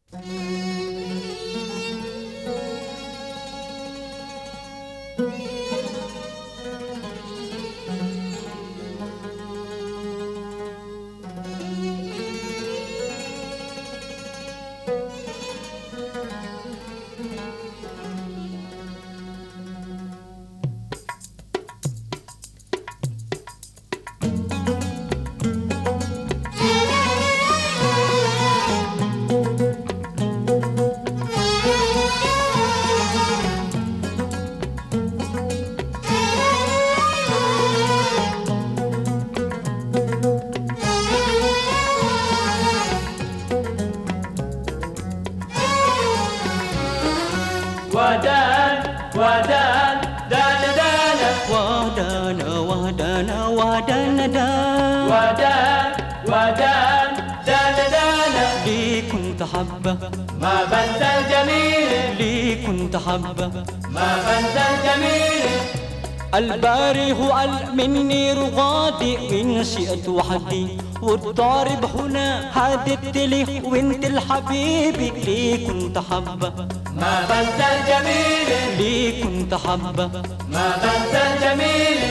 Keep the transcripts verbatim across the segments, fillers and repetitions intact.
ودان ودان دان دان ودان ودان ودان دان ودان ودان دان دان لي كنت حبة ما بنسى الجميل لي كنت حبة ما بنسى الجميل الباري هو مني رغادي إن شئت وحدي والضارب هنا هادت لي وانت الحبيبي لي كنت حبة ما بنسى الجميل لي كنت حبة ما بنسى الجميل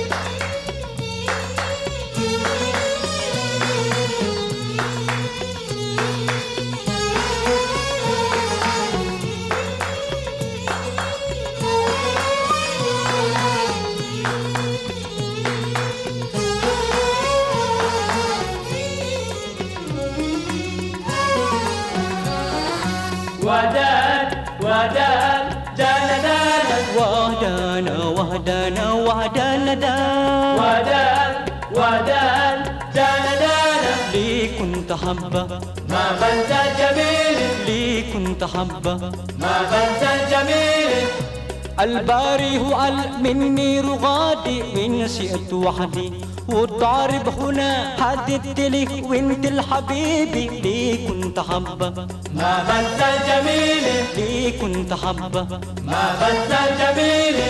ودان ودان دان دان ودان ودان ودان دان ودان ودان دان دان لي كنت حبة ما بنسى الجميل لي كنت حبة ما بنسى الجميل الباري هو مني رغادي إن شئت وحدي والضارب هنا حددت لي وانت الحبيبي لي كنت حبة ما بنسى الجميل لي كنت حبة ما بنسى الجميل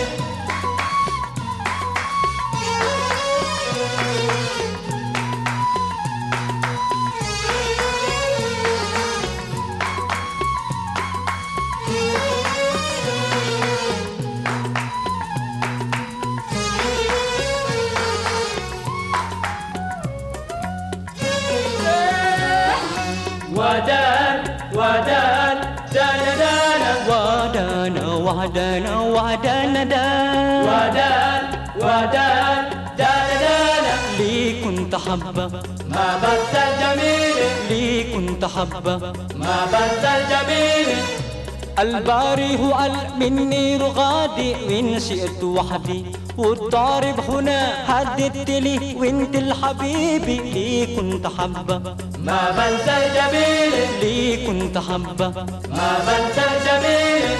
ودان ودان دان دان ودان ودان ودان دان ودان ودان دان دان لي كنت حبة ما بنسى الجميل لي كنت حبة ما بنسى الجميل الباري هو مني رغادي إن شئت وحدي والضارب هنا هددت لي وانت الحبيبي لي كنت حبة ما بنسى الجميل لي كنت حبة ما بنسى الجميل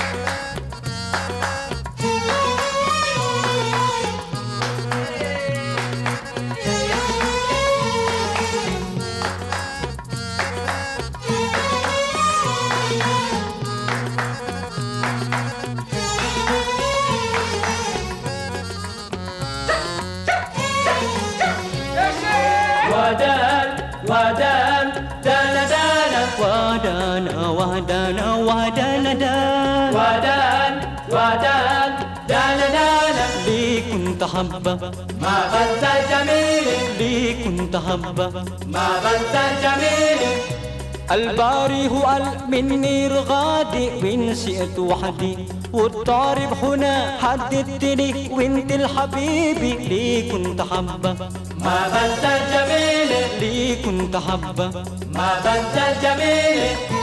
ودان ودان دان دان ودان ودان ودان دان ودان ودان دان دان لي كنت حبة ما بنسى الجميل لي كنت حبة ما بنسى الجميل الباري هو مني رغادي وإن شئت وحدي والضارب هنا حددت لي وانت الحبيبي لي كنت حبة ما بنسى الجميل لي كنت حبة ما بنسى الجميل